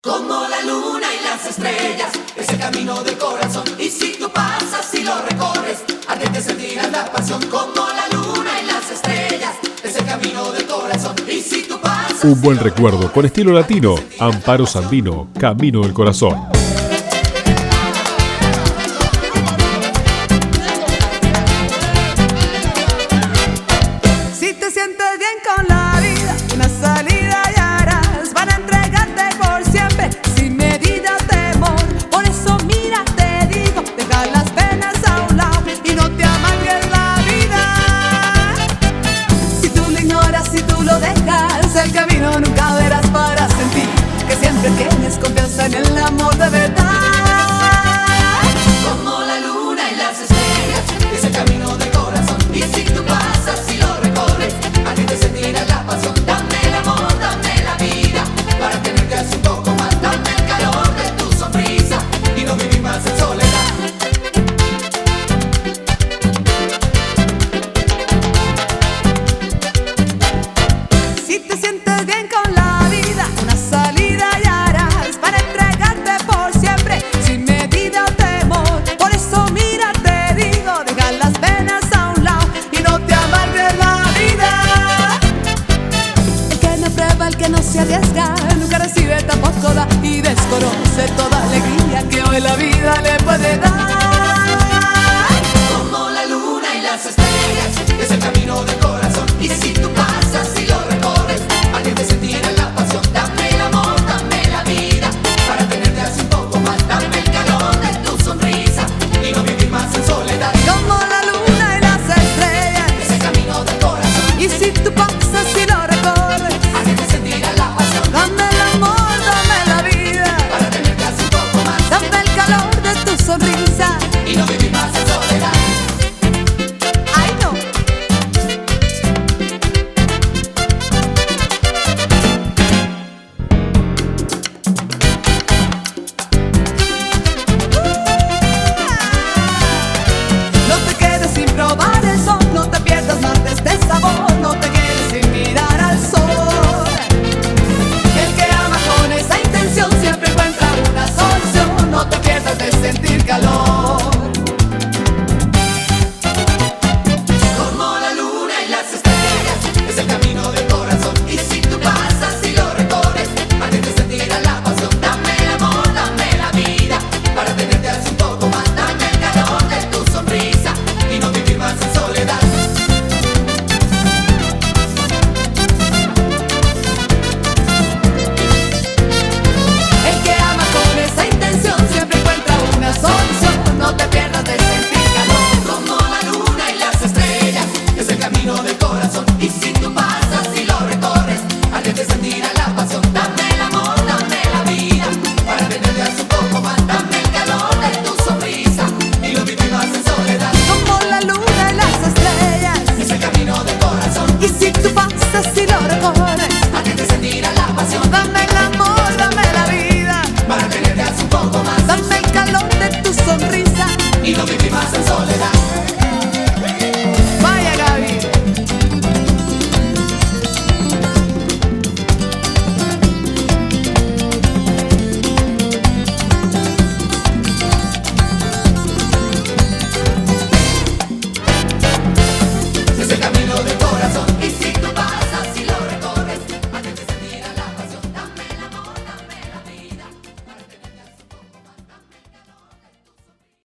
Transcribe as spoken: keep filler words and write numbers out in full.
Como la luna y las estrellas, es el camino del corazón. Y si tú pasas y lo recorres, ardiente sentirás la pasión. Como la luna y las estrellas, es el camino del corazón. Y si tú pasas. Un buen recuerdo con estilo latino. Amparo Sandino, Camino del Corazón. Si te sientes bien con la vida, una salida ya harás. Van a entregarte por siempre, sin medida temor. Por eso mira, te digo, deja las penas a un lado y no te amargues la vida. Si tú lo ignoras, si tú lo dejas, el camino nunca verás para sentir que siempre tienes confianza en el amor de verdad. Como la luna y las estrellas, es el camino del corazón. Y si tú pasas y lo recorres, a ti te sentirás la pasión.